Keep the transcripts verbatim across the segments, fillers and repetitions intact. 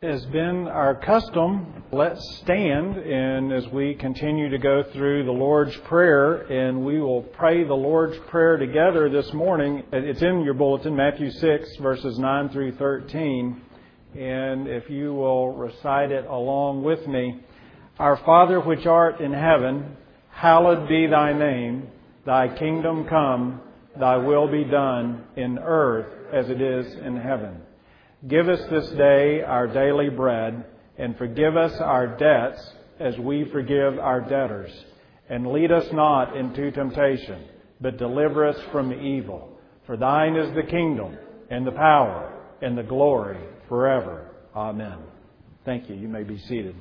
has been our custom, let's stand, and as we continue to go through the Lord's Prayer, and we will pray the Lord's Prayer together this morning. It's in your bulletin, Matthew six, verses nine through thirteen, and if you will recite it along with me. Our Father which art in heaven, hallowed be thy name. Thy kingdom come, thy will be done in earth as it is in heaven. Give us this day our daily bread, and forgive us our debts as we forgive our debtors. And lead us not into temptation, but deliver us from evil. For thine is the kingdom, and the power, and the glory forever. Amen. Thank you. You may be seated.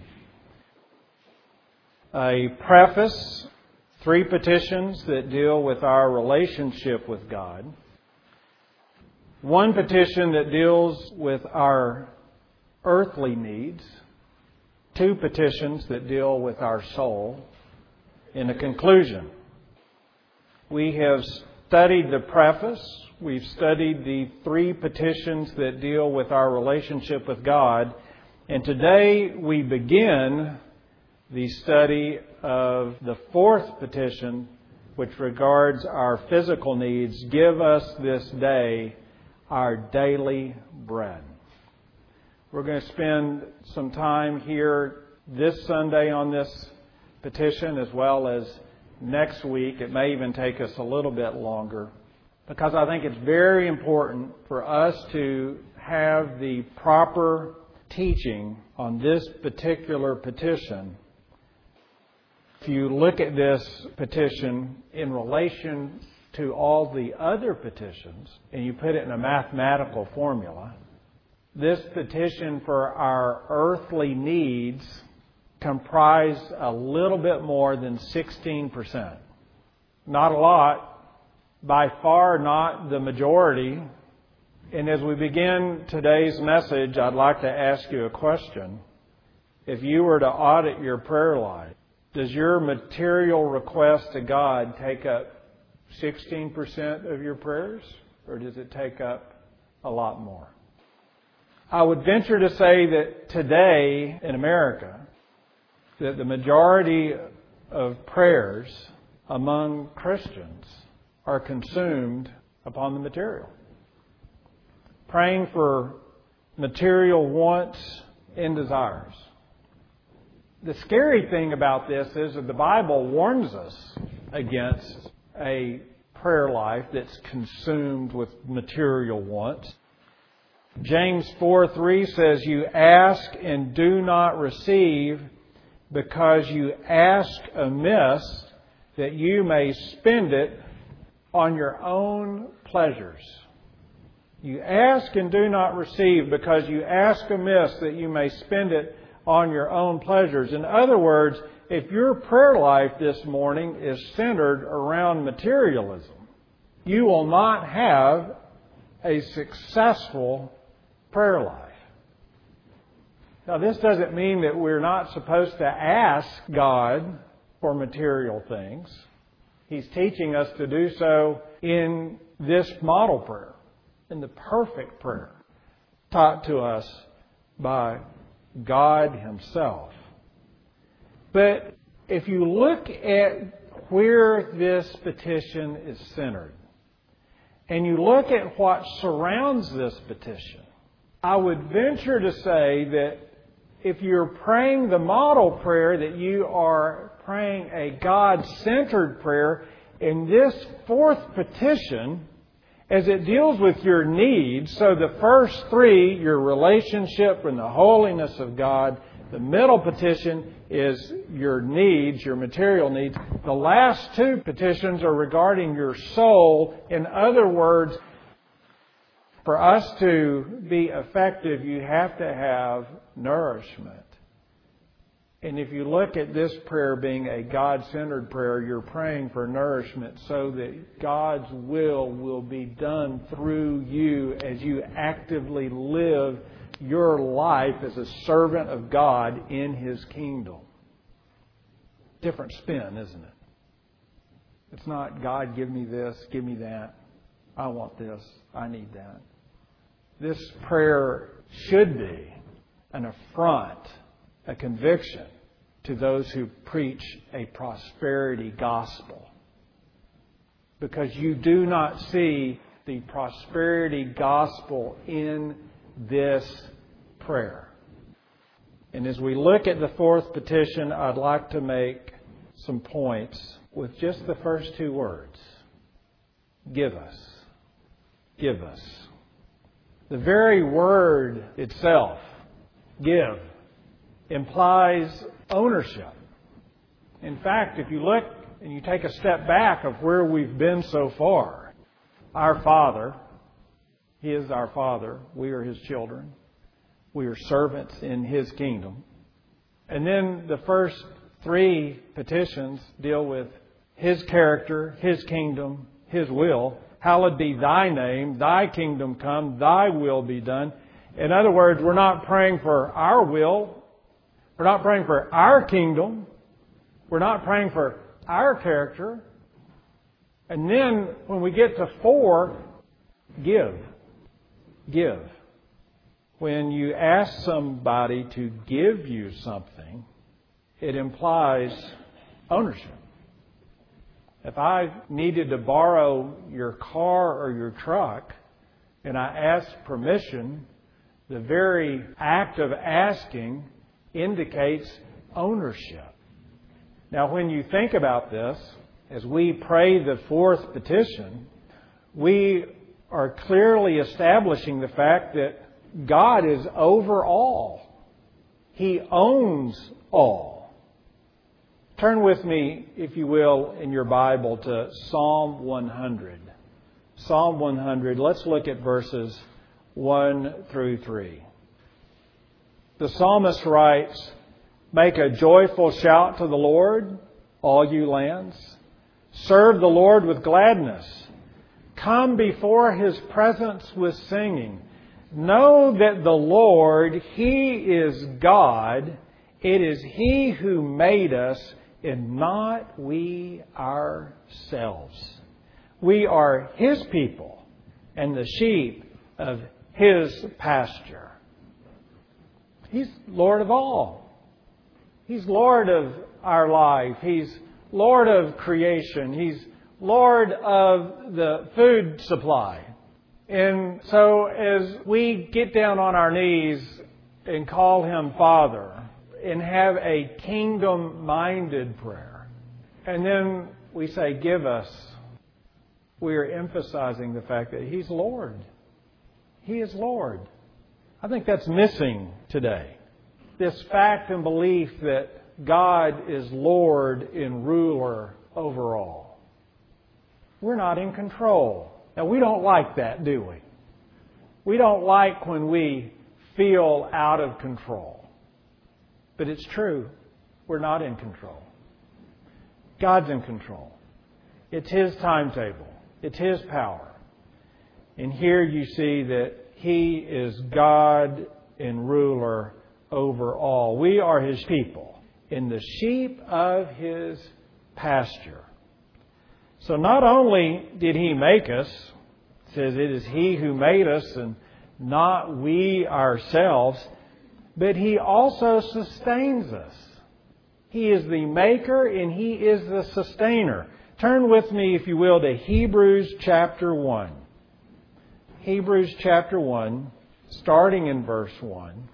A preface, three petitions that deal with our relationship with God. One petition that deals with our earthly needs. Two petitions that deal with our soul. In a conclusion, we have studied the preface. We've studied the three petitions that deal with our relationship with God. And today we begin the study of the fourth petition, which regards our physical needs. Give us this day our daily bread. We're going to spend some time here this Sunday on this petition, as well as next week. It may even take us a little bit longer, because I think it's very important for us to have the proper teaching on this particular petition. If you look at this petition in relation to all the other petitions, and you put it in a mathematical formula, this petition for our earthly needs comprise a little bit more than sixteen percent. Not a lot, by far not the majority. And as we begin today's message, I'd like to ask you a question. If you were to audit your prayer life, does your material request to God take up sixteen percent of your prayers, or does it take up a lot more? I would venture to say that today in America, that the majority of prayers among Christians are consumed upon the material. Praying for material wants and desires. The scary thing about this is that the Bible warns us against a prayer life that's consumed with material wants. James four three says, "You ask and do not receive, because you ask amiss, that you may spend it on your own pleasures." You ask and do not receive, because you ask amiss, that you may spend it on your own pleasures. In other words, if your prayer life this morning is centered around materialism, you will not have a successful prayer life. Now, this doesn't mean that we're not supposed to ask God for material things. He's teaching us to do so in this model prayer, in the perfect prayer taught to us by God Himself. But if you look at where this petition is centered, and you look at what surrounds this petition, I would venture to say that if you're praying the model prayer, that you are praying a God-centered prayer. In this fourth petition, as it deals with your needs, so the first three, your relationship and the holiness of God. The middle petition is your needs, your material needs. The last two petitions are regarding your soul. In other words, for us to be effective, you have to have nourishment. And if you look at this prayer being a God-centered prayer, you're praying for nourishment so that God's will will be done through you as you actively live your life as a servant of God in His kingdom. Different spin, isn't it? It's not, God, give me this, give me that. I want this, I need that. This prayer should be an affront, a conviction to those who preach a prosperity gospel. Because you do not see the prosperity gospel in this prayer. And as we look at the fourth petition, I'd like to make some points with just the first two words. Give us. Give us. The very word itself, give, implies ownership. In fact, if you look and you take a step back of where we've been so far, our Father, He is our Father. We are His children. We are servants in His kingdom. And then the first three petitions deal with His character, His kingdom, His will. Hallowed be Thy name, Thy kingdom come, Thy will be done. In other words, we're not praying for our will. We're not praying for our kingdom. We're not praying for our character. And then when we get to four, give. Give. When you ask somebody to give you something, it implies ownership. If I needed to borrow your car or your truck and I asked permission, the very act of asking indicates ownership. Now, when you think about this, as we pray the fourth petition, we are clearly establishing the fact that God is over all. He owns all. Turn with me, if you will, in your Bible to Psalm one hundred. Psalm one hundred, let's look at verses one through three. The psalmist writes, "Make a joyful shout to the Lord, all you lands. Serve the Lord with gladness. Come before His presence with singing. Know that the Lord, He is God. It is He who made us, and not we ourselves. We are His people and the sheep of His pasture." He's Lord of all. He's Lord of our life. He's Lord of creation. He's Lord of the food supply. And so as we get down on our knees and call Him Father and have a kingdom-minded prayer, and then we say, "Give us," we are emphasizing the fact that He's Lord. He is Lord. I think that's missing today. This fact and belief that God is Lord and ruler over all. We're not in control. Now, we don't like that, do we? We don't like when we feel out of control. But it's true. We're not in control. God's in control. It's His timetable. It's His power. And here you see that He is God and ruler over all. We are His people, and the sheep of His pasture. So not only did He make us, it says it is He who made us and not we ourselves, but He also sustains us. He is the maker and He is the sustainer. Turn with me, if you will, to Hebrews chapter one. Hebrews chapter one, starting in verse one.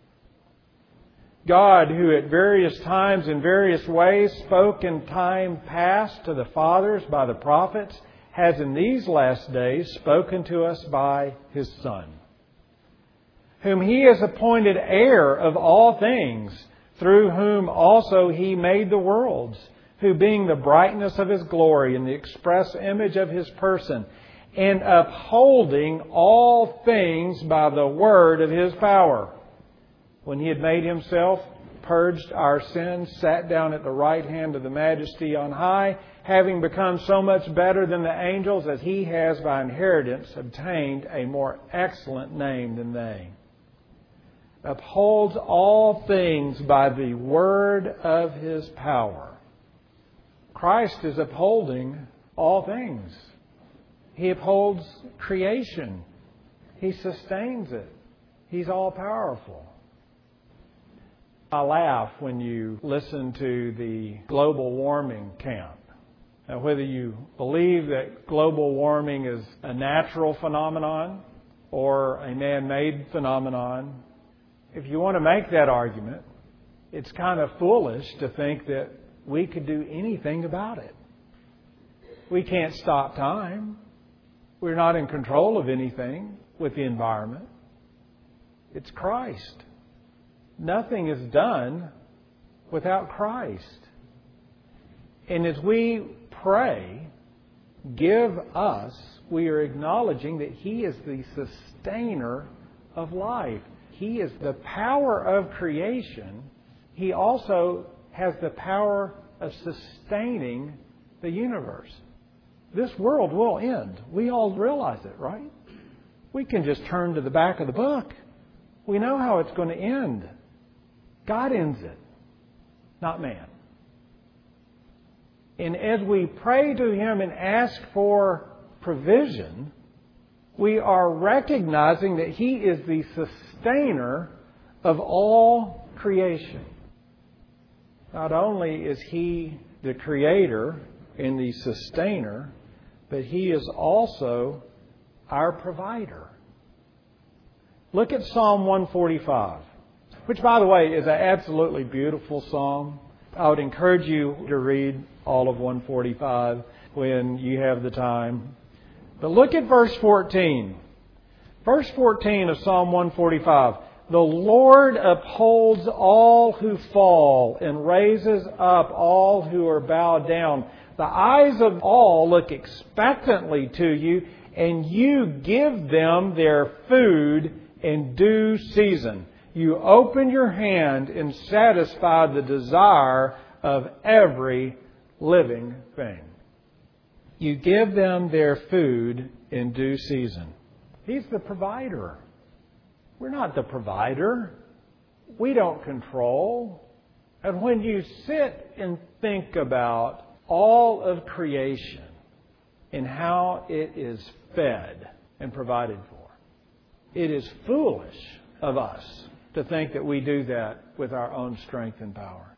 God, who at various times in various ways spoke in time past to the fathers by the prophets, has in these last days spoken to us by His Son, whom He has appointed heir of all things, through whom also He made the worlds, who being the brightness of His glory and the express image of His person, and upholding all things by the word of His power, when He had made Himself, purged our sins, sat down at the right hand of the Majesty on high, having become so much better than the angels, as He has by inheritance obtained a more excellent name than they. Upholds all things by the word of His power. Christ is upholding all things. He upholds creation. He sustains it. He's all powerful. I laugh when you listen to the global warming camp. Now, whether you believe that global warming is a natural phenomenon or a man-made phenomenon, if you want to make that argument, it's kind of foolish to think that we could do anything about it. We can't stop time. We're not in control of anything with the environment. It's Christ. Nothing is done without Christ. And as we pray, give us, we are acknowledging that He is the sustainer of life. He is the power of creation. He also has the power of sustaining the universe. This world will end. We all realize it, right? We can just turn to the back of the book. We know how it's going to end. God ends it, not man. And as we pray to Him and ask for provision, we are recognizing that He is the sustainer of all creation. Not only is He the creator and the sustainer, but He is also our provider. Look at Psalm one forty-five, which, by the way, is an absolutely beautiful psalm. I would encourage you to read all of one forty-five when you have the time. But look at verse fourteen. Verse fourteen of Psalm one forty-five. The Lord upholds all who fall and raises up all who are bowed down. The eyes of all look expectantly to you, and you give them their food in due season. You open your hand and satisfy the desire of every living thing. You give them their food in due season. He's the provider. We're not the provider. We don't control. And when you sit and think about all of creation and how it is fed and provided for, it is foolish of us to think that we do that with our own strength and power.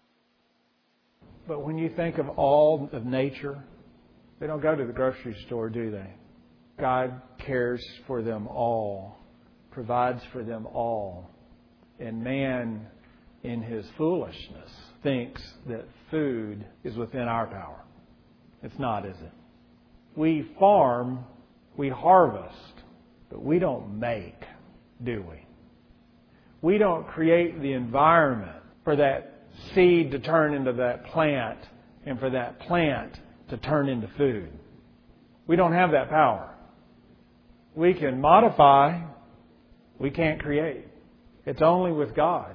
But when you think of all of nature, they don't go to the grocery store, do they? God cares for them all, provides for them all. And man, in his foolishness, thinks that food is within our power. It's not, is it? We farm, we harvest, but we don't make, do we? We don't create the environment for that seed to turn into that plant and for that plant to turn into food. We don't have that power. We can modify, we can't create. It's only with God.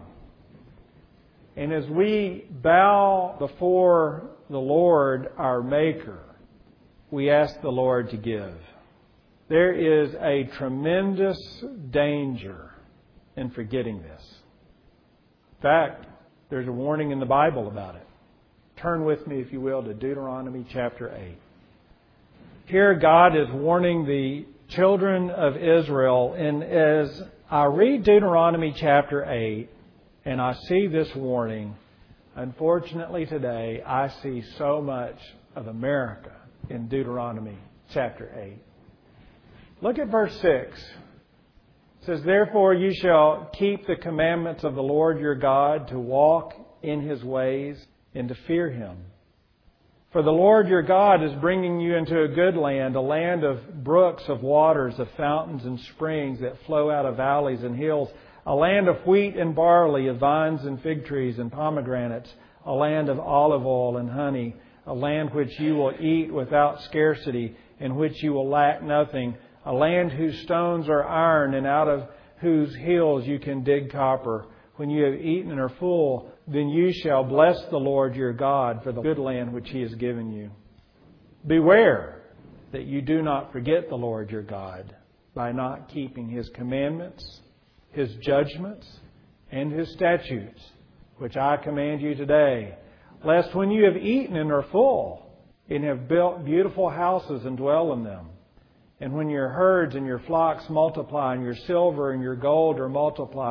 And as we bow before the Lord, our Maker, we ask the Lord to give. There is a tremendous danger in forgetting this. In fact, there's a warning in the Bible about it. Turn with me, if you will, to Deuteronomy chapter eight. Here God is warning the children of Israel, and as I read Deuteronomy chapter eight and I see this warning, unfortunately today I see so much of America in Deuteronomy chapter eight. Look at verse six. It says, "Therefore you shall keep the commandments of the Lord your God, to walk in His ways and to fear Him. For the Lord your God is bringing you into a good land, a land of brooks of waters, of fountains and springs that flow out of valleys and hills, a land of wheat and barley, of vines and fig trees and pomegranates, a land of olive oil and honey, a land which you will eat without scarcity, in which you will lack nothing, a land whose stones are iron and out of whose hills you can dig copper. When you have eaten and are full, then you shall bless the Lord your God for the good land which He has given you. Beware that you do not forget the Lord your God by not keeping His commandments, His judgments, and His statutes, which I command you today, lest when you have eaten and are full, and have built beautiful houses and dwell in them, and when your herds and your flocks multiply, and your silver and your gold are multiplied,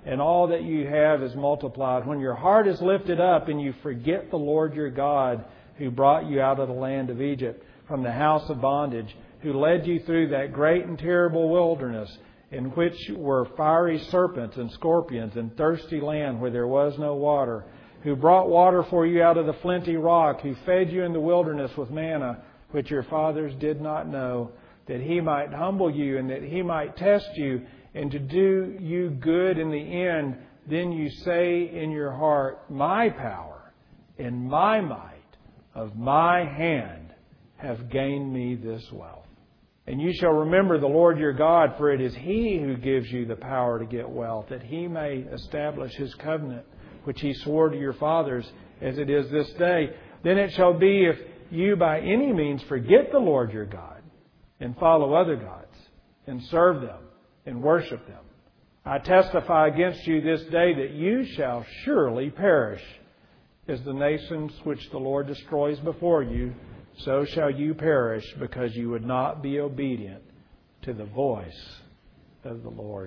and all that you have is multiplied. When your heart is lifted up and you forget the Lord your God, who brought you out of the land of Egypt, from the house of bondage, who led you through that great and terrible wilderness, in which were fiery serpents and scorpions, and thirsty land where there was no water, who brought water for you out of the flinty rock, who fed you in the wilderness with manna, which your fathers did not know, that He might humble you and that He might test you, and to do you good in the end. Then you say in your heart, my power and my might of my hand have gained me this wealth. And you shall remember the Lord your God, for it is He who gives you the power to get wealth, that He may establish His covenant, which He swore to your fathers, as it is this day. Then it shall be, if you by any means forget the Lord your God, and follow other gods, and serve them, and worship them, I testify against you this day that you shall surely perish. As the nations which the Lord destroys before you, so shall you perish, because you would not be obedient to the voice of the Lord.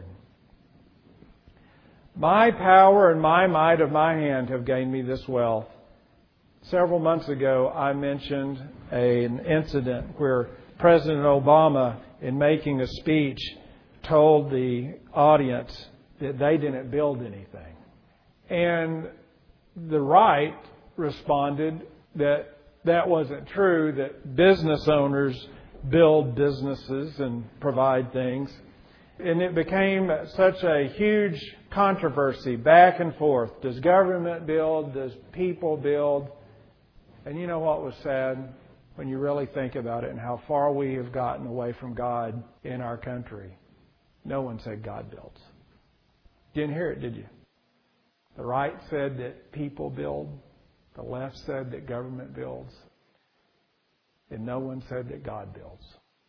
My power and my might of my hand have gained me this wealth. Several months ago, I mentioned an incident where President Obama, in making a speech, told the audience that they didn't build anything. And the right responded that that wasn't true, that business owners build businesses and provide things. And it became such a huge controversy back and forth. Does government build? Does people build? And you know what was sad? When you really think about it and how far we have gotten away from God in our country. No one said God builds. Didn't hear it, did you? The right said that people build. The left said that government builds. And no one said that God builds.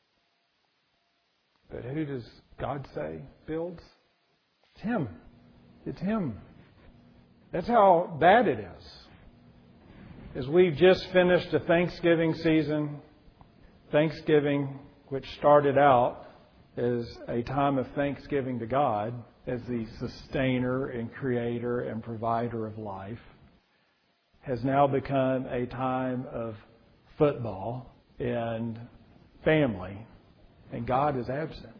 But who does God say builds? It's Him. It's Him. That's how bad it is. As we've just finished a Thanksgiving season, Thanksgiving, which started out as a time of thanksgiving to God as the sustainer and creator and provider of life, has now become a time of football and family, and God is absent.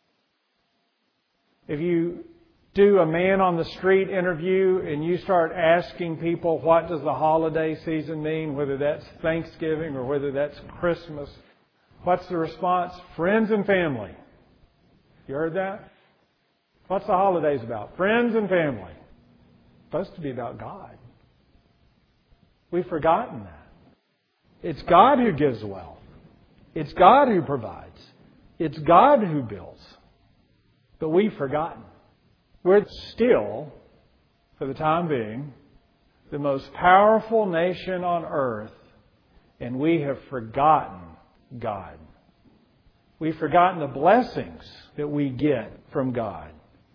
If you do a man on the street interview and you start asking people what does the holiday season mean, whether that's Thanksgiving or whether that's Christmas, what's the response? Friends and family. You heard that? What's the holidays about? Friends and family. It's supposed to be about God. We've forgotten that. It's God who gives wealth. It's God who provides. It's God who builds. But we've forgotten. We're still, for the time being, the most powerful nation on earth, and we have forgotten God. We've forgotten the blessings that we get from God.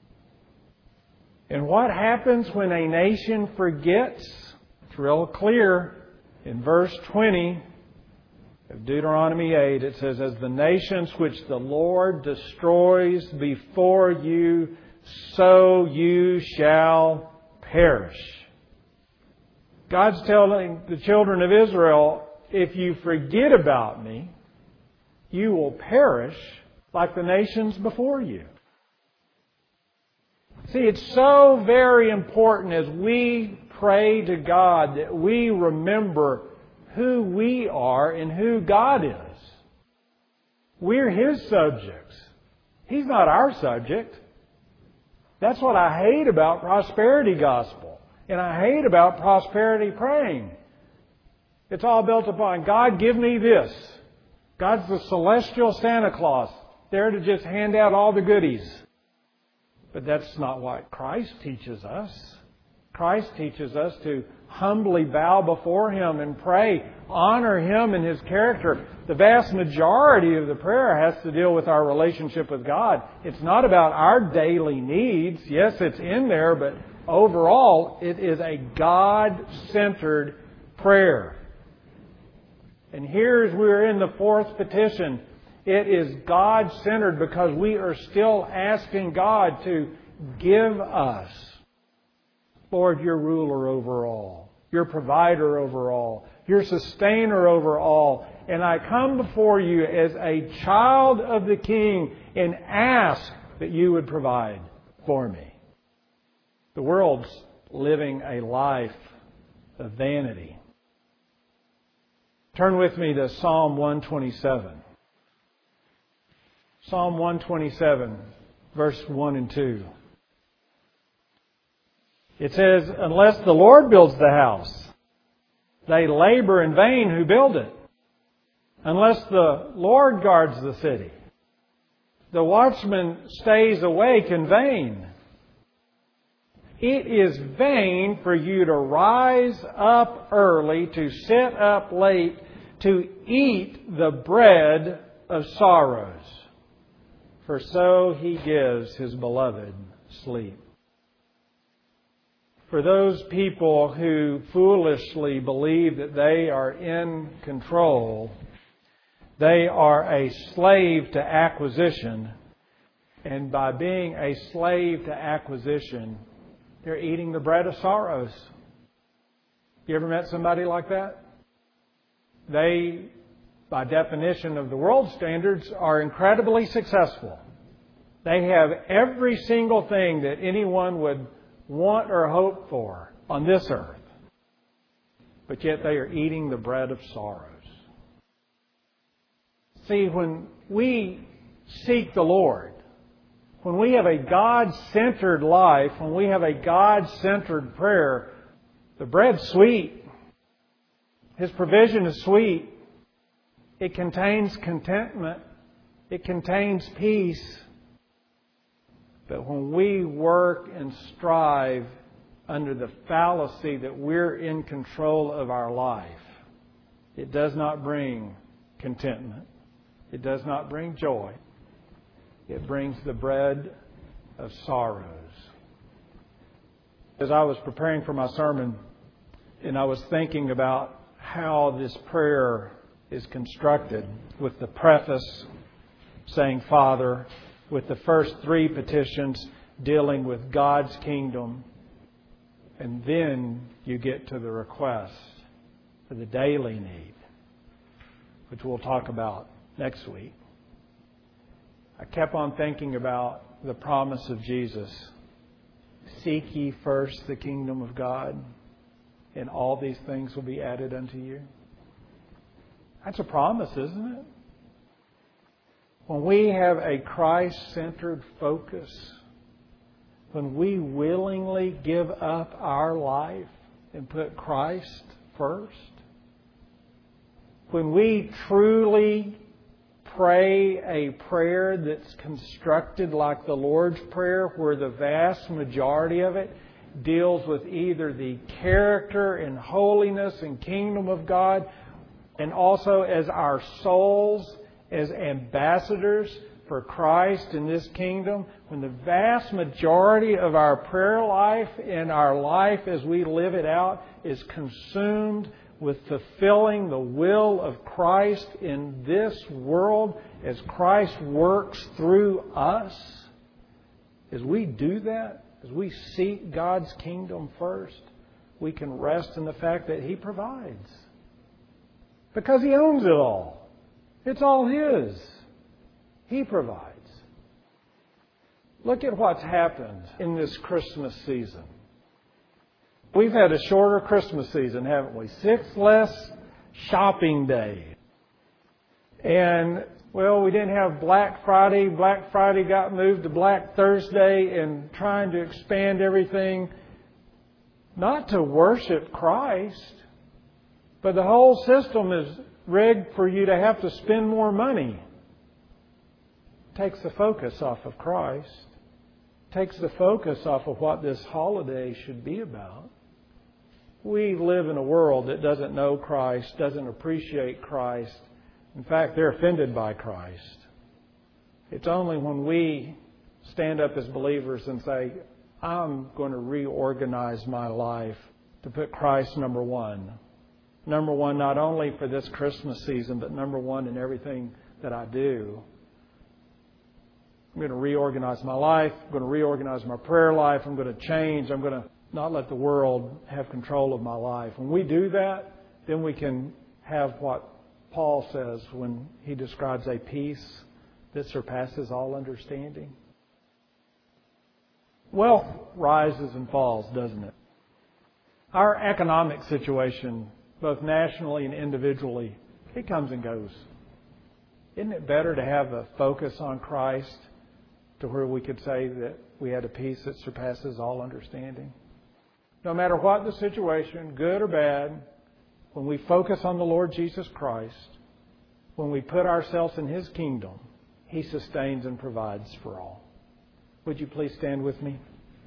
And what happens when a nation forgets? It's real clear. In verse twenty of Deuteronomy eight, it says, as the nations which the Lord destroys before you, so you shall perish. God's telling the children of Israel, if you forget about me, you will perish like the nations before you. See, it's so very important as we pray to God that we remember who we are and who God is. We're His subjects. He's not our subject. That's what I hate about prosperity gospel. And I hate about prosperity praying. It's all built upon, God, give me this. God's the celestial Santa Claus, there to just hand out all the goodies. But that's not what Christ teaches us. Christ teaches us to humbly bow before Him and pray, honor Him and His character. The vast majority of the prayer has to deal with our relationship with God. It's not about our daily needs. Yes, it's in there, but overall, it is a God-centered prayer. And here's we're in the fourth petition. It is God-centered because we are still asking God to give us Lord, you're ruler over all. You're provider over all. You're sustainer over all. And I come before you as a child of the King and ask that you would provide for me. The world's living a life of vanity. Turn with me to Psalm one twenty-seven. Psalm one twenty-seven, verse one and two. It says, unless the Lord builds the house, they labor in vain who build it. Unless the Lord guards the city, the watchman stays awake in vain. It is vain for you to rise up early, to sit up late, to eat the bread of sorrows. For so He gives His beloved sleep. For those people who foolishly believe that they are in control, they are a slave to acquisition. And by being a slave to acquisition, they're eating the bread of sorrows. You ever met somebody like that? They, by definition of the world standards, are incredibly successful. They have every single thing that anyone would want or hope for on this earth. But yet they are eating the bread of sorrows. See, when we seek the Lord, when we have a God-centered life, when we have a God-centered prayer, the bread's sweet. His provision is sweet. It contains contentment. It contains peace. But when we work and strive under the fallacy that we're in control of our life, it does not bring contentment. It does not bring joy. It brings the bread of sorrows. As I was preparing for my sermon, and I was thinking about how this prayer is constructed, with the preface saying Father, with the first three petitions dealing with God's kingdom, and then you get to the request for the daily need, which we'll talk about next week. I kept on thinking about the promise of Jesus. Seek ye first the kingdom of God, and all these things will be added unto you. That's a promise, isn't it? When we have a Christ-centered focus, when we willingly give up our life and put Christ first, when we truly pray a prayer that's constructed like the Lord's Prayer, where the vast majority of it deals with either the character and holiness and kingdom of God, and also as our souls as ambassadors for Christ in this kingdom, when the vast majority of our prayer life and our life as we live it out is consumed with fulfilling the will of Christ in this world as Christ works through us, as we do that, as we seek God's kingdom first, we can rest in the fact that He provides. Because He owns it all. It's all His. He provides. Look at what's happened in this Christmas season. We've had a shorter Christmas season, haven't we? Six less shopping days. And, well, we didn't have Black Friday. Black Friday got moved to Black Thursday, and trying to expand everything, not to worship Christ, but the whole system is rigged for you to have to spend more money. Takes the focus off of Christ. Takes the focus off of what this holiday should be about. We live in a world that doesn't know Christ, doesn't appreciate Christ. In fact, they're offended by Christ. It's only when we stand up as believers and say, I'm going to reorganize my life to put Christ number one. Number one, not only for this Christmas season, but number one in everything that I do. I'm going to reorganize my life. I'm going to reorganize my prayer life. I'm going to change. I'm going to not let the world have control of my life. When we do that, then we can have what Paul says when he describes a peace that surpasses all understanding. Wealth rises and falls, doesn't it? Our economic situation, both nationally and individually, it comes and goes. Isn't it better to have a focus on Christ to where we could say that we had a peace that surpasses all understanding? No matter what the situation, good or bad, when we focus on the Lord Jesus Christ, when we put ourselves in His kingdom, He sustains and provides for all. Would you please stand with me?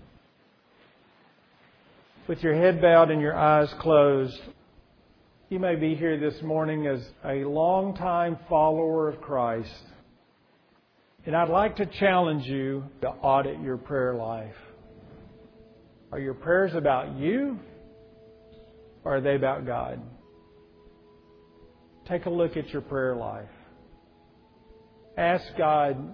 With your head bowed and your eyes closed, you may be here this morning as a longtime follower of Christ. And I'd like to challenge you to audit your prayer life. Are your prayers about you, or are they about God? Take a look at your prayer life. Ask God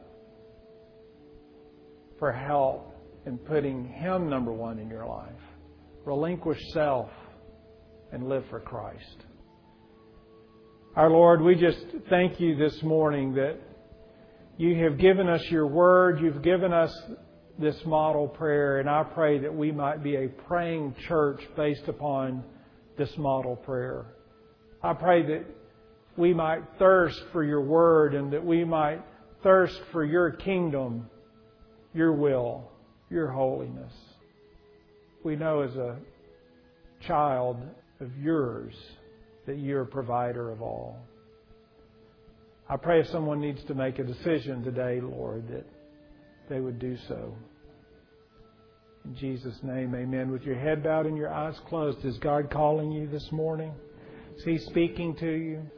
for help in putting Him number one in your life. Relinquish self and live for Christ. Our Lord, we just thank You this morning that You have given us Your Word. You've given us this model prayer, and I pray that we might be a praying church based upon this model prayer. I pray that we might thirst for Your Word and that we might thirst for Your kingdom, Your will, Your holiness. We know as a child of Yours that You're a provider of all. I pray if someone needs to make a decision today, Lord, that they would do so. In Jesus' name, amen. With your head bowed and your eyes closed, is God calling you this morning? Is He speaking to you?